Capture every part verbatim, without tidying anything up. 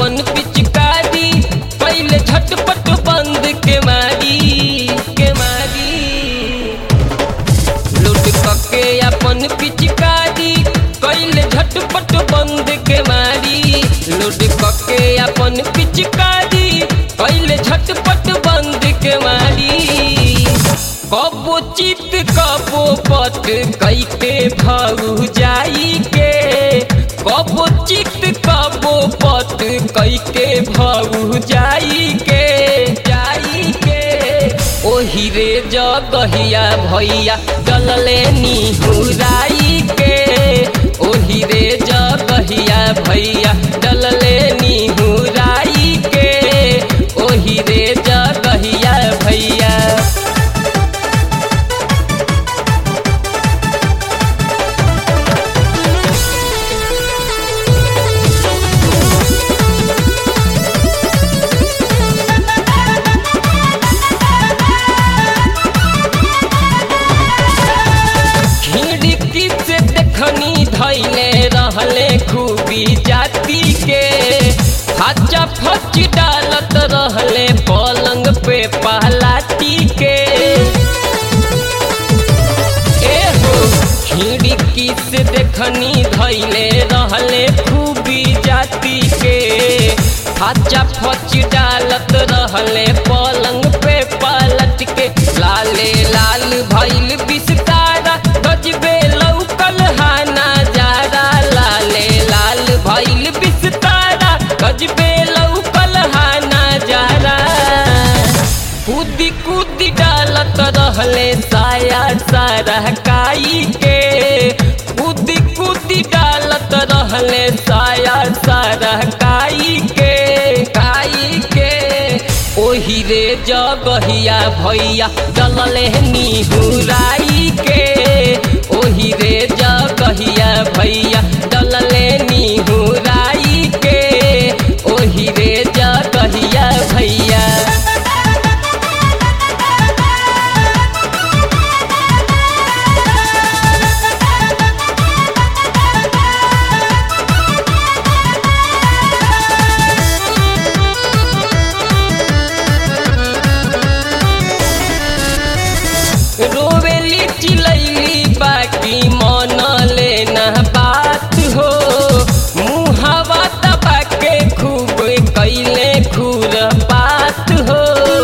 अपन पिचकारी पहले झटपट बंद के मारी के मारी लूट के अपन पिचकारी पहले झटपट बंद के मारी लूट के अपन पिचकारी पहले झटपट बंद के मारी कबो चित कबो पट कई के भाऊ जाई के कबो चित कबो पट कई के भाऊ जाई के जाई के ओही रे जगहिया भैया डलले निहुराई के ओही रे जगहिया भैया डलले निहुराई के ओही रे जगहिया भैया धैले रहले खूबी जाति के हच्चा फच डालत रहले पलंग पे पहलाती के ए हो खिड़की से देखनी धैले रहले खूबी जाति के हच्चा फच डालत रहले पलंग पे पलट के लाले लाल भइल बिस्तारा गजबे लौकल हाना भइल बिस्तारा गजबे लौकल हाना जारा कूदी कूदी डालत रहले साया सारा काई के कूदी कूदी डालत रहले साया सारा काई के काई के ओही रे जगहिया भैया डलले निहुराई के ओही रे जगहिया भैया डलले निहुराई के ओही रे जगहिया भैया रोवेली चिलैली बाकी मन लेना बात हो मुहावा दबा के खूब कैले खूर बात हो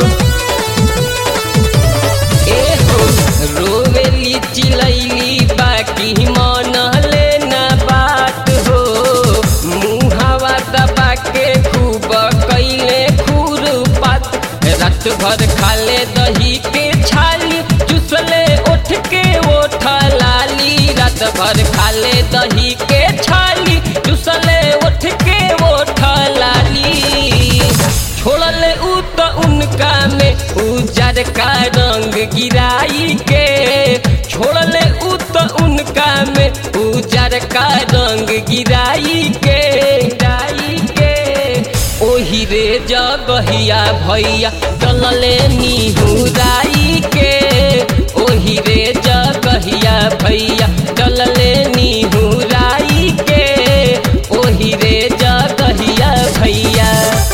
ए हो रोवेली चिलैली बाकी मन लेना बात हो मुहावा दबा के खूब कैले खूर बात रात भर खाले दही के छाली चुसले उठ के ओठ लाली रात भर खाले दही के छाली चुसले उठ के ओठ लाली छोड़ले उ तो उनका में उजर का रंग गिराई के छोड़ले उ तो उनका में उजर का रंग गिराई के गिराई के ओही रे जगहिया भैया डलले निहुराई के ओही रे जगहिया भैया डलले निहुराई के ओही रे जगहिया भैया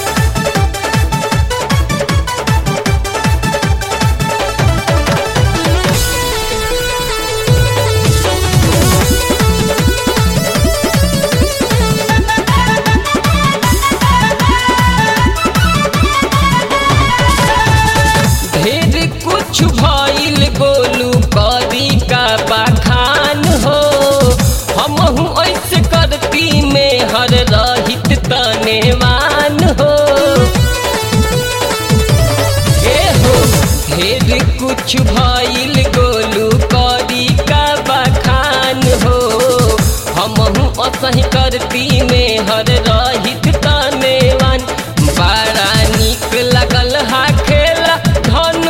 कुछ भइल गोलू करी का बखान हो हमहू ऐसे करती में हर रहित तनेवान हो ए हो ढेर कुछ भइल गोलू करी का बखान हो हमहू असही करती में हर रहित तनेवान बड़ा निक लगल हा खेला धनु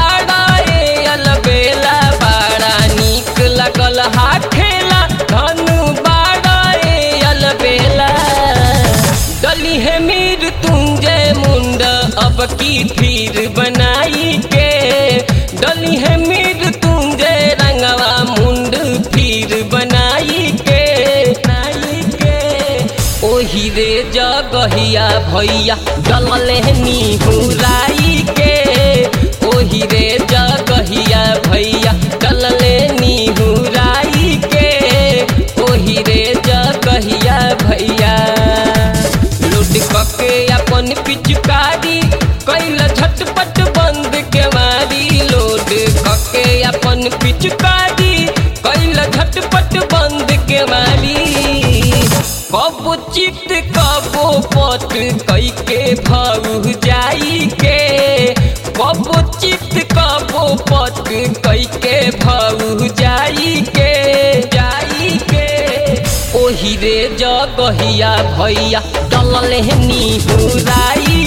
लगल हा खेला धनु बाड़ा अलबेला डली है मीर तुंजय मुंड अब की फिर बनाई के डली है मीर तुंजय रंगवा मुंड फिर बनाई के बनाई के ओही रे रे जगहिया भैया डलले निहुराई के, ओही रे जगहिया भैया डलले निहुराई के, ओही रे जगहिया भैया। लूट कके अपन पिचकारी कैल झटपट बंद के मारी, लोड कके अपन पिचकारी कैल झटपट बंद के मारी। कबो चित कबो पट कई के भाऊ जाई के, कबो चित कबो पट कई के भाऊ जाई के, जाई के। ओही रे जगहिया भैया डलले निहुराई